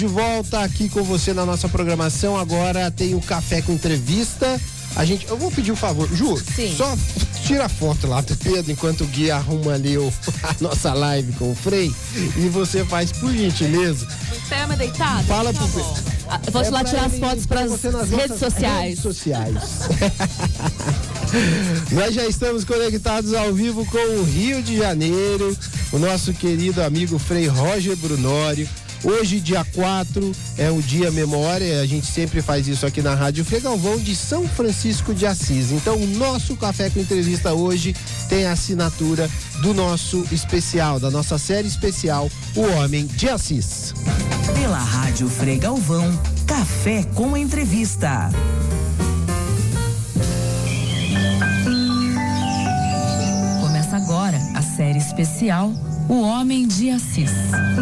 De volta aqui com você na nossa programação. Agora tem o Café com Entrevista. Eu vou pedir um favor, Ju. Sim. Só tira a foto lá do Pedro enquanto o Gui arruma ali a nossa live com o Frei e você faz por gentileza. Pé deitado? Fala pro Pedro. Eu posso lá tirar as fotos para as redes sociais. Nós já estamos conectados ao vivo com o Rio de Janeiro, o nosso querido amigo Frei Roger Brunório. Hoje, dia 4, é o dia memória, a gente sempre faz isso aqui na Rádio Frei Galvão, de São Francisco de Assis. Então, o nosso Café com Entrevista hoje tem a assinatura do nosso especial, da nossa série especial, O Homem de Assis. Pela Rádio Frei Galvão, Café com Entrevista. Começa agora a série especial, O Homem de Assis.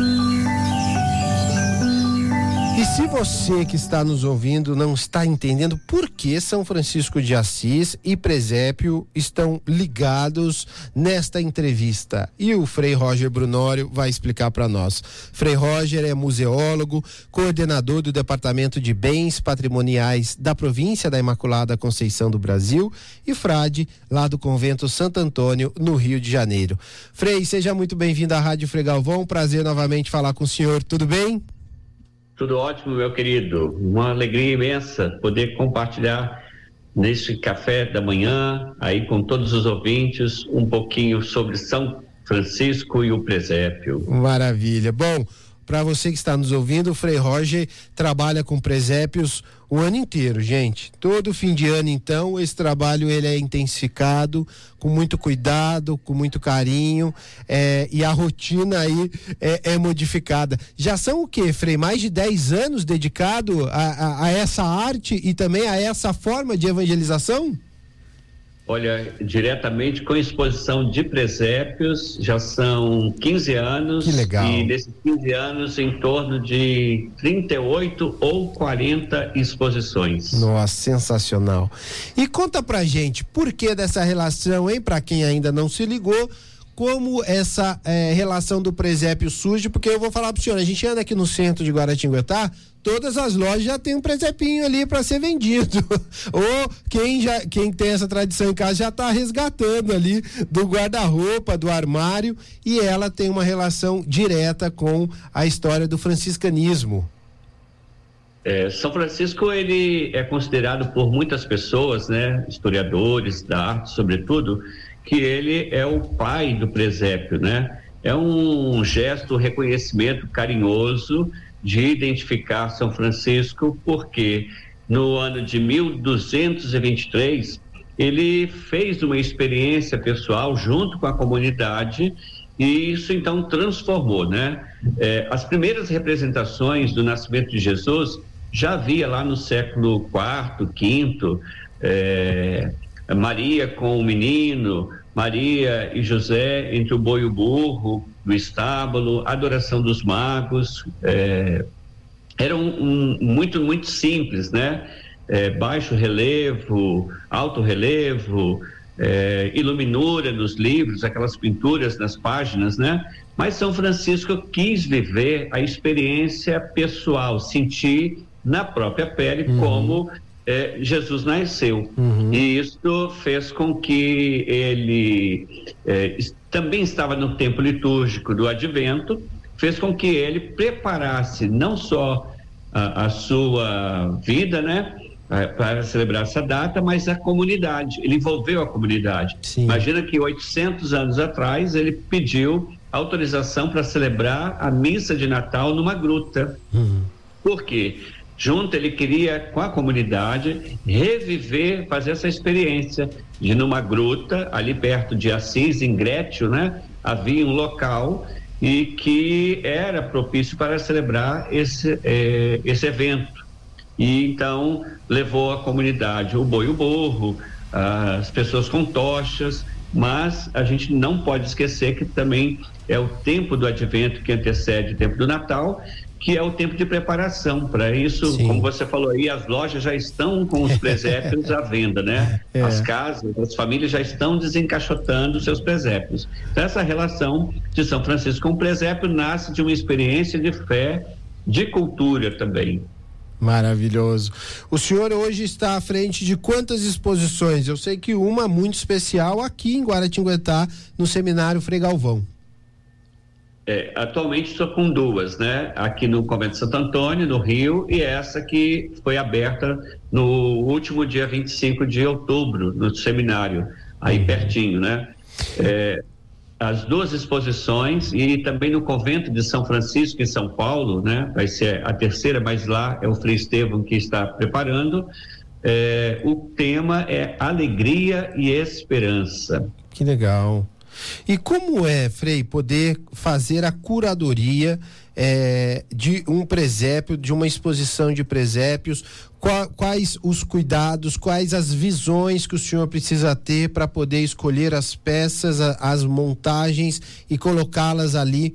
E se você que está nos ouvindo não está entendendo por que São Francisco de Assis e Presépio estão ligados nesta entrevista, e o Frei Roger Brunório vai explicar para nós. Frei Roger é museólogo, coordenador do Departamento de Bens Patrimoniais da Província da Imaculada Conceição do Brasil e frade lá do Convento Santo Antônio, no Rio de Janeiro. Frei, seja muito bem-vindo à Rádio Frei Galvão, prazer novamente falar com o senhor, tudo bem? Tudo ótimo, meu querido. Uma alegria imensa poder compartilhar neste café da manhã, aí com todos os ouvintes, um pouquinho sobre São Francisco e o Presépio. Maravilha. Bom, para você que está nos ouvindo, o Frei Roger trabalha com presépios o ano inteiro, gente. Todo fim de ano, então, esse trabalho ele é intensificado, com muito cuidado, com muito carinho, e a rotina aí é modificada. Já são o quê, Frei? Mais de 10 anos dedicado a essa arte e também a essa forma de evangelização? Olha, diretamente com exposição de presépios, já são 15 anos. Que legal. E nesses 15 anos, em torno de 38 ou 40 exposições. Nossa, sensacional. E conta pra gente, por que dessa relação, hein? Pra quem ainda não se ligou, como essa relação do presépio surge, porque eu vou falar pro senhor, a gente anda aqui no centro de Guaratinguetá, todas as lojas já tem um presépio ali para ser vendido. Ou quem tem essa tradição em casa já está resgatando ali do guarda-roupa, do armário, e ela tem uma relação direta com a história do franciscanismo. São Francisco, ele é considerado por muitas pessoas, né, historiadores da arte sobretudo, que ele é o pai do presépio, né? É um gesto, reconhecimento carinhoso de identificar São Francisco, porque no ano de 1223 ele fez uma experiência pessoal junto com a comunidade e isso então transformou, né? As primeiras representações do nascimento de Jesus já havia lá no século IV, V, Maria com o menino, Maria e José entre o boi e o burro, no estábulo, adoração dos magos, era muito, muito simples, né? Baixo relevo, alto relevo, iluminura nos livros, aquelas pinturas nas páginas, né? Mas São Francisco quis viver a experiência pessoal, sentir na própria pele como Jesus nasceu. E isso fez com que ele também estava no tempo litúrgico do Advento, fez com que ele preparasse não só a sua vida, né, para celebrar essa data, mas a comunidade. Ele envolveu a comunidade. Sim. Imagina que 800 anos atrás ele pediu autorização para celebrar a missa de Natal numa gruta. Por quê? Junto ele queria, com a comunidade, reviver, fazer essa experiência de numa gruta, ali perto de Assis, em Grétio, né? Havia um local e que era propício para celebrar esse evento. E então levou a comunidade, o boi e o burro, as pessoas com tochas, mas a gente não pode esquecer que também é o tempo do Advento que antecede o tempo do Natal, que é o tempo de preparação. Para isso, sim, como você falou aí, as lojas já estão com os presépios à venda, né? As casas, as famílias já estão desencaixotando seus presépios. Então, essa relação de São Francisco com o presépio nasce de uma experiência de fé de cultura também. Maravilhoso. O senhor hoje está à frente de quantas exposições? Eu sei que uma muito especial aqui em Guaratinguetá, no Seminário Frei Galvão. Atualmente estou com 2, né? Aqui no Convento de Santo Antônio, no Rio, e essa que foi aberta no último dia 25 de outubro, no seminário, aí pertinho, né? As 2 exposições, e também no Convento de São Francisco, em São Paulo, né? Vai ser a terceira, mas lá é o Frei Estevão que está preparando. O tema é Alegria e Esperança. Que legal. E como é, Frei, poder fazer a curadoria de um presépio, de uma exposição de presépios? Quais os cuidados, quais as visões que o senhor precisa ter para poder escolher as peças, as montagens e colocá-las ali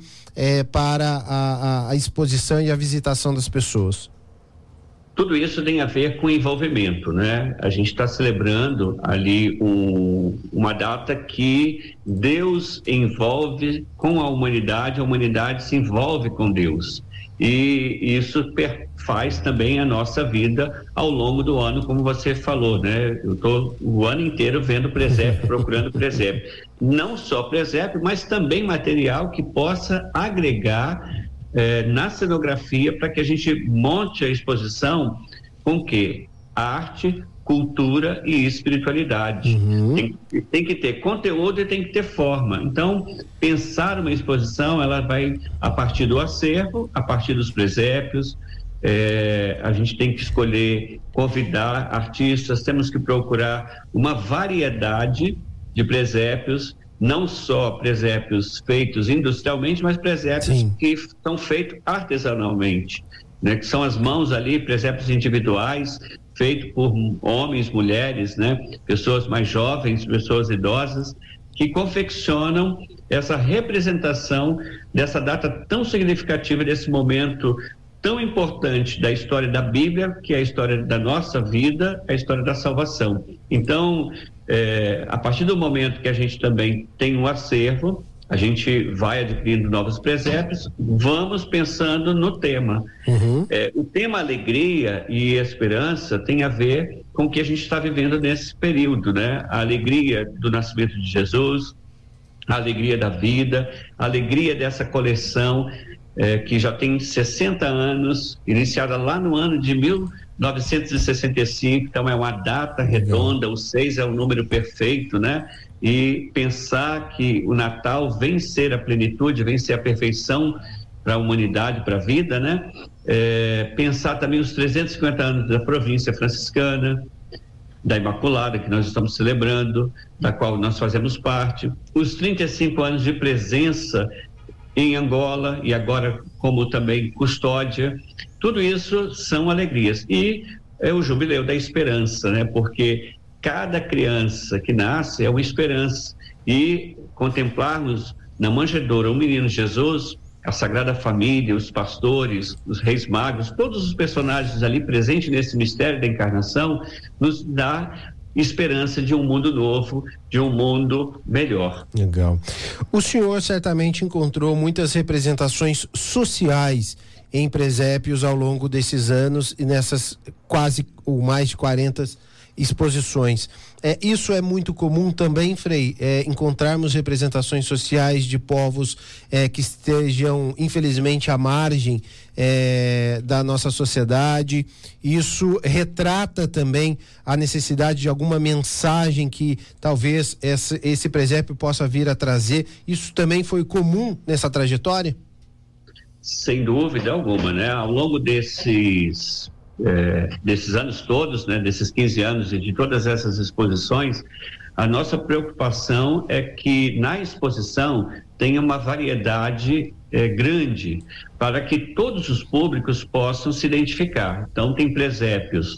para a exposição e a visitação das pessoas? Tudo isso tem a ver com envolvimento, né? A gente está celebrando ali uma data que Deus envolve com a humanidade se envolve com Deus. E isso faz também a nossa vida ao longo do ano, como você falou, né? Eu estou o ano inteiro vendo presépio, procurando presépio. Não só presépio, mas também material que possa agregar na cenografia, para que a gente monte a exposição com que arte, cultura e espiritualidade. Tem que ter conteúdo e tem que ter forma. Então, pensar uma exposição, ela vai a partir do acervo, a partir dos presépios. A gente tem que escolher, convidar artistas, temos que procurar uma variedade de presépios, não só presépios feitos industrialmente, mas presépios que são feitos artesanalmente, né? Que são as mãos ali, presépios individuais, feitos por homens, mulheres, né? Pessoas mais jovens, pessoas idosas, que confeccionam essa representação dessa data tão significativa, desse momento tão importante da história da Bíblia, que é a história da nossa vida, a história da salvação. Então, a partir do momento que a gente também tem um acervo, a gente vai adquirindo novos presépios, vamos pensando no tema. O tema alegria e esperança tem a ver com o que a gente está vivendo nesse período, né? A alegria do nascimento de Jesus, a alegria da vida, a alegria dessa coleção que já tem 60 anos, iniciada lá no ano de 1965, então é uma data redonda, o 6 é o número perfeito, né? E pensar que o Natal vem ser a plenitude, vem ser a perfeição para a humanidade, para a vida, né? Pensar também os 350 anos da província franciscana, da Imaculada, que nós estamos celebrando, da qual nós fazemos parte, os 35 anos de presença em Angola e agora como também custódia. Tudo isso são alegrias. E é o jubileu da esperança, né? Porque cada criança que nasce é uma esperança. E contemplarmos na manjedoura o menino Jesus, a Sagrada Família, os pastores, os reis magos, todos os personagens ali presentes nesse mistério da encarnação, nos dá esperança de um mundo novo, de um mundo melhor. Legal. O senhor certamente encontrou muitas representações sociais em presépios ao longo desses anos e nessas quase ou mais de 40 exposições. Isso é muito comum também, Frei, encontrarmos representações sociais de povos que estejam infelizmente à margem da nossa sociedade. Isso retrata também a necessidade de alguma mensagem que talvez esse presépio possa vir a trazer. Isso também foi comum nessa trajetória? Sem dúvida alguma, né? Ao longo desses anos todos, né, desses 15 anos e de todas essas exposições, a nossa preocupação é que na exposição tenha uma variedade grande para que todos os públicos possam se identificar. Então tem presépios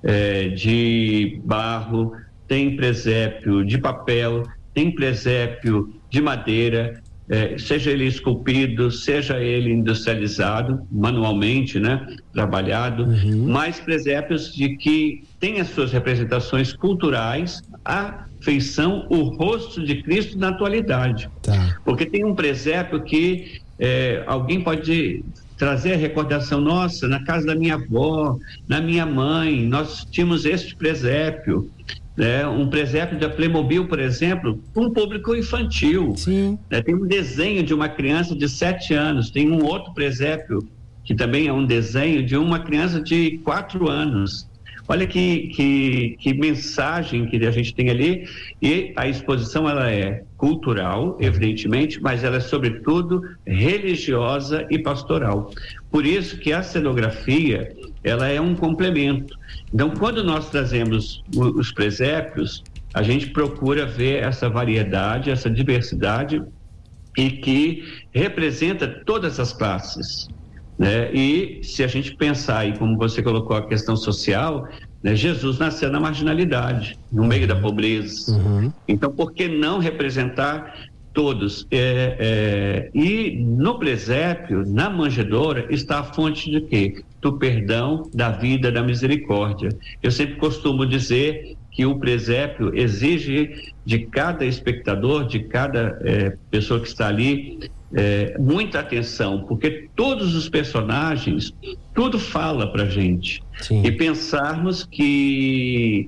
de barro, tem presépio de papel, tem presépio de madeira, seja ele esculpido, seja ele industrializado, manualmente, né, trabalhado, mais presépios de que tem as suas representações culturais, a feição, o rosto de Cristo na atualidade. Porque tem um presépio que alguém pode trazer a recordação, nossa, na casa da minha avó, na minha mãe, nós tínhamos este presépio, né? Um presépio da Playmobil, por exemplo, para um público infantil. Sim. Né? Tem um desenho de uma criança de 7 anos, tem um outro presépio que também é um desenho de uma criança de 4 anos. Olha que mensagem que a gente tem ali. E a exposição, ela é cultural, evidentemente, mas ela é sobretudo religiosa e pastoral. Por isso que a cenografia, ela é um complemento. Então, quando nós trazemos os presépios, a gente procura ver essa variedade, essa diversidade, e que representa todas as classes, né? E se a gente pensar, e como você colocou a questão social, né, Jesus nasceu na marginalidade, no meio da pobreza. Então, por que não representar todos? E no presépio, na manjedoura, está a fonte de quê? Do perdão, da vida, da misericórdia. Eu sempre costumo dizer que o presépio exige de cada espectador, de cada pessoa que está ali, muita atenção, porque todos os personagens, tudo fala pra gente. Sim. E pensarmos que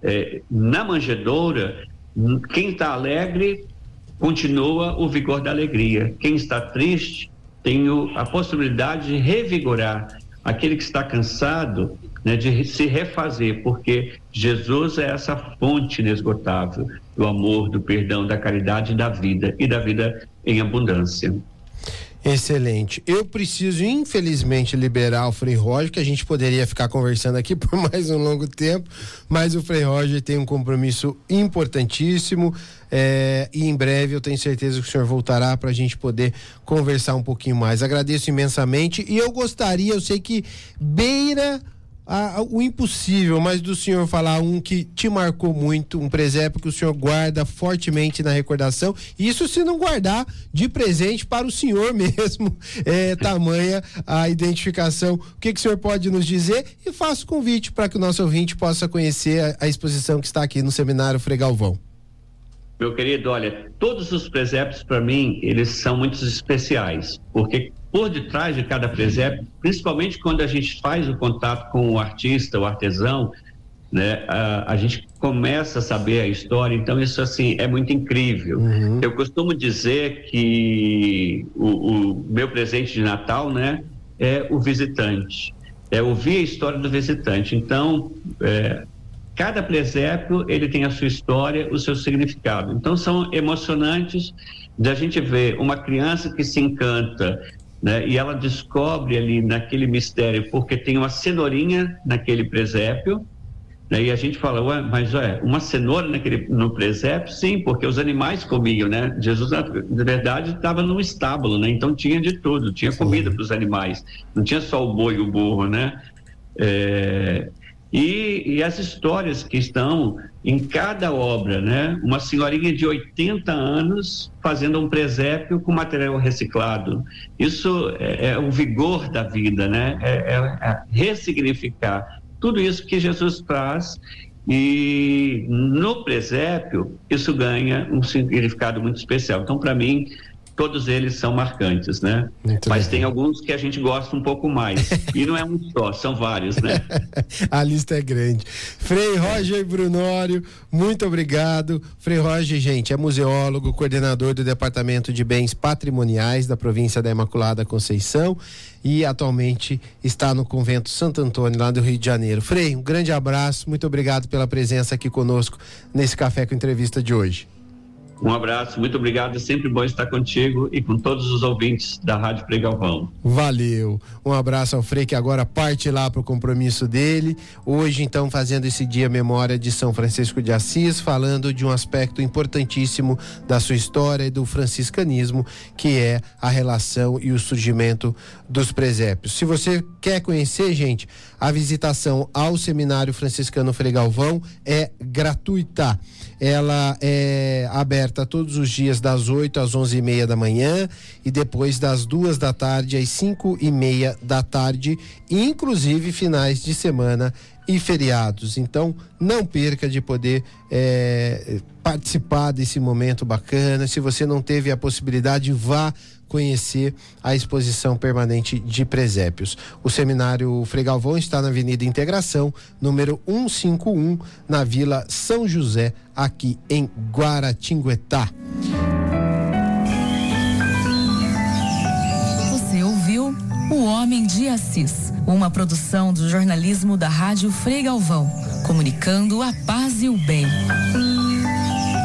na manjedoura, quem está alegre continua o vigor da alegria, quem está triste tem a possibilidade de revigorar, aquele que está cansado, né, de se refazer, porque Jesus é essa fonte inesgotável do amor, do perdão, da caridade, da vida, e da vida em abundância. Excelente. Eu preciso, infelizmente, liberar o Frei Roger, que a gente poderia ficar conversando aqui por mais um longo tempo, mas o Frei Roger tem um compromisso importantíssimo, e em breve eu tenho certeza que o senhor voltará para a gente poder conversar um pouquinho mais. Agradeço imensamente, e eu sei que beira o impossível, mas do senhor falar um que te marcou muito, um presépio que o senhor guarda fortemente na recordação, isso se não guardar de presente para o senhor mesmo, tamanha a identificação. O que o senhor pode nos dizer? E faço o convite para que o nosso ouvinte possa conhecer a exposição que está aqui no Seminário Frei Galvão. Meu querido, olha, todos os presépios para mim, eles são muito especiais, porque por detrás de cada presépio, principalmente quando a gente faz o contato com o artista, o artesão, né, a gente começa a saber a história. Então isso assim é muito incrível. Eu costumo dizer que o meu presente de Natal, né, é o visitante, é ouvir a história do visitante. Então cada presépio ele tem a sua história, o seu significado. Então são emocionantes de a gente ver uma criança que se encanta, né, e ela descobre ali naquele mistério, porque tem uma cenourinha naquele presépio, né, e a gente fala, ué, mas uma cenoura no presépio? Sim, porque os animais comiam, né? Jesus, na verdade, estava num estábulo, né? Então tinha de tudo, tinha comida para os animais, não tinha só o boi e o burro, né? E as histórias que estão em cada obra, né? Uma senhorinha de 80 anos fazendo um presépio com material reciclado. Isso é o vigor da vida, né? É ressignificar tudo isso que Jesus traz, e no presépio isso ganha um significado muito especial. Então, para mim, todos eles são marcantes, né? Muito Mas legal. Tem alguns que a gente gosta um pouco mais. E não é um só, são vários, né? A lista é grande. Frei Roger Brunório, muito obrigado. Frei Roger, gente, é museólogo, coordenador do Departamento de Bens Patrimoniais da província da Imaculada Conceição, e atualmente está no Convento Santo Antônio, lá do Rio de Janeiro. Frei, um grande abraço, muito obrigado pela presença aqui conosco nesse Café com Entrevista de hoje. Um abraço, muito obrigado, é sempre bom estar contigo e com todos os ouvintes da Rádio Frei Galvão. Valeu, um abraço ao Frei, que agora parte lá para o compromisso dele, hoje então fazendo esse dia memória de São Francisco de Assis, falando de um aspecto importantíssimo da sua história e do franciscanismo, que é a relação e o surgimento dos presépios. Se você quer conhecer, gente, a visitação ao Seminário Franciscano Frei Galvão é gratuita. Ela é aberta todos os dias das 8 às 11h30 da manhã e depois das 2 da tarde às 5h30 da tarde, inclusive finais de semana e feriados. Então não perca de poder participar desse momento bacana. Se você não teve a possibilidade, vá conhecer a exposição permanente de presépios. O seminário Frei Galvão está na Avenida Integração, número 151, na Vila São José, aqui em Guaratinguetá. Você ouviu O Homem de Assis, uma produção do jornalismo da Rádio Frei Galvão, comunicando a paz e o bem.